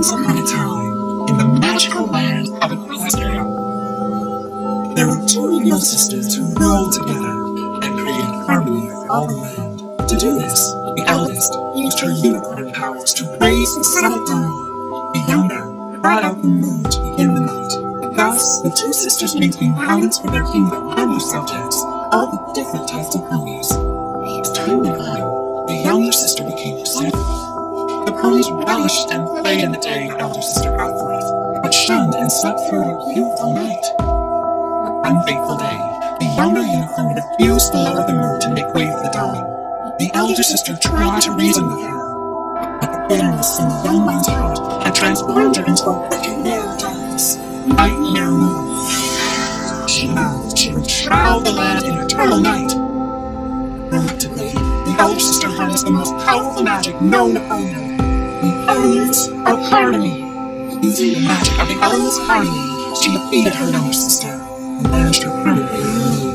Once upon a time, in the magical land of Equestria, there were two evil sisters who ruled together and created harmony for all the land. To do this, the eldest used her unicorn powers to raise and settle down. The younger brought out the moon to begin the night. Thus, the two sisters maintained balance for their kingdom and their subjects, all the different types of ponies. As time went on, the younger sister became upset. The ponies relished and played in the day her elder sister brought forth, but shunned and slept through her beautiful night. One fateful day, the younger unicorn refused to lower the moon to make way for the dawn. The elder sister tried to reason with her, but the bitterness in the young one's heart had transformed her into a wicked mare of darkness, Nightmare Moon. She vowed she would shroud the land in eternal night. Reluctantly, the elder sister harnessed the most powerful magic known to Onan, the elements of harmony. Using the magic of the elements of harmony, she defeated her younger sister and banished her permanently.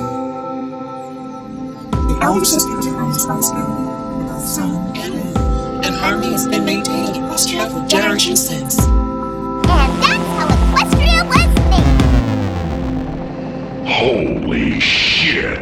The elder sister took on responsibility for both sun and moon, and harmony has been maintained in Equestria for generations since. And that's how Equestria was made! Holy shit!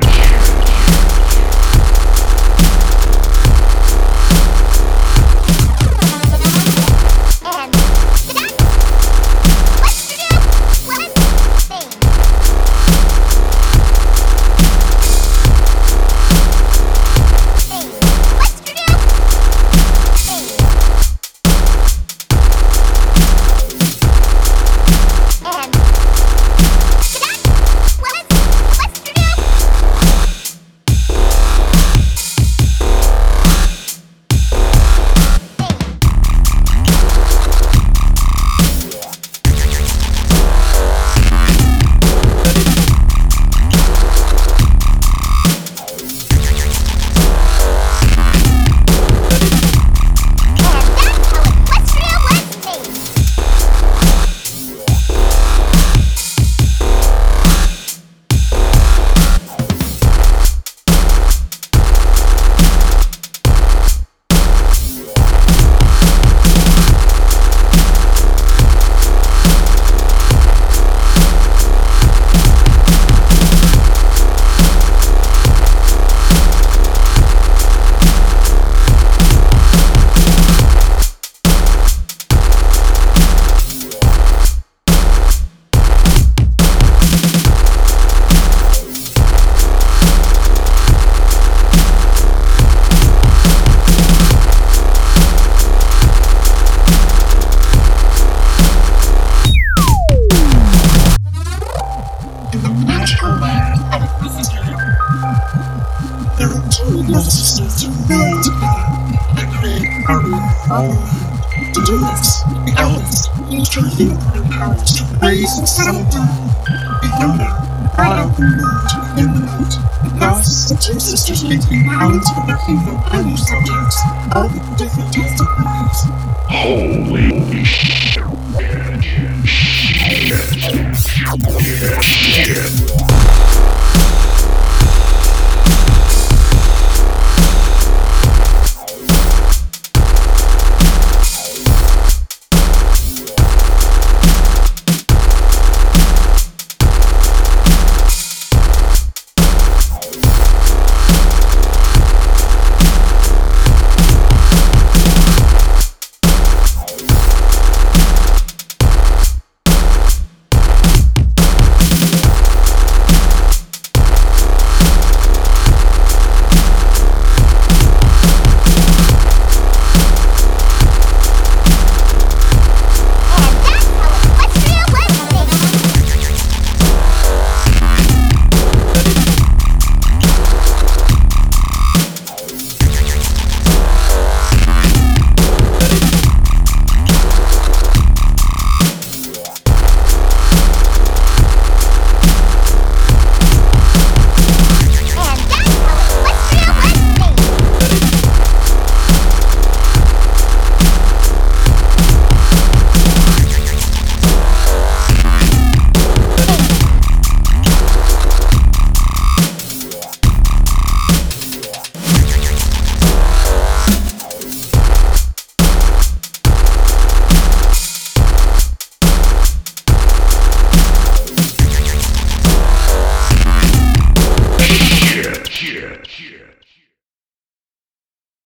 There were two evil sisters who ruled together and created harmony for all the land. To do this, the eldest used her unicorn powers to raise and settle down. The younger brought out the moon to begin the night. Thus, the two sisters maintained balance for their kingdom and their subjects, all the different types of ponies. Holy shit!